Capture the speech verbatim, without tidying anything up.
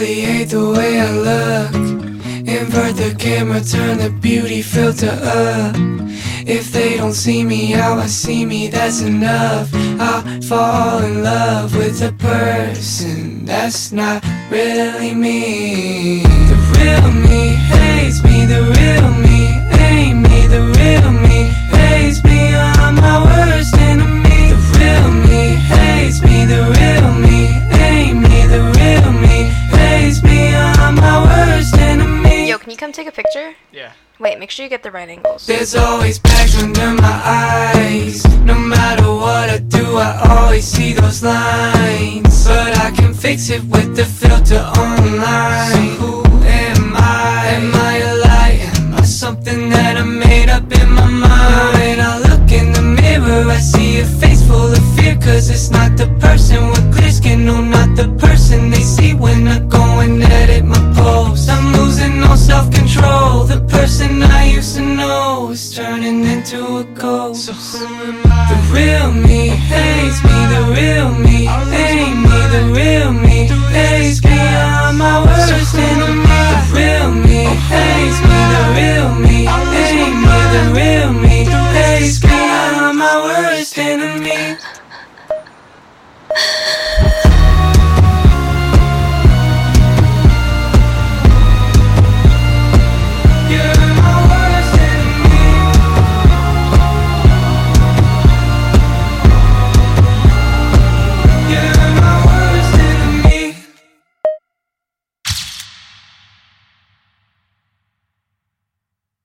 really hate the way I look. Invert the camera, turn the beauty filter up. If they don't see me how I see me, that's enough. I'll fall in love with a person that's not really me. The real me hates me, the real me ain't me. The real me hates me, I'm my worst enemy. The real me hates me, the real me ain't me. The real me hates me, I'm my worst enemy. Yo, can you come take a picture? Yeah. Wait, make sure you get the right angles. There's always bags under my eyes. No matter what I do, I always see those lines. But I can fix it with the filter online. So who am I? Am I a lie? Am I something that I made up in my mind? When I look in the mirror, I see a face full of fear. Cause it's not the person with clear skin, no, not the person they see when I go and edit my post. I'm losing all self-control. The person I used to know is turning into a ghost. So who am I? The real me hates me, the real me ain't me. The real me hates me, I'm my worst enemy. The real me hates me, the real me ain't me. The real me hates me, I'm my worst enemy.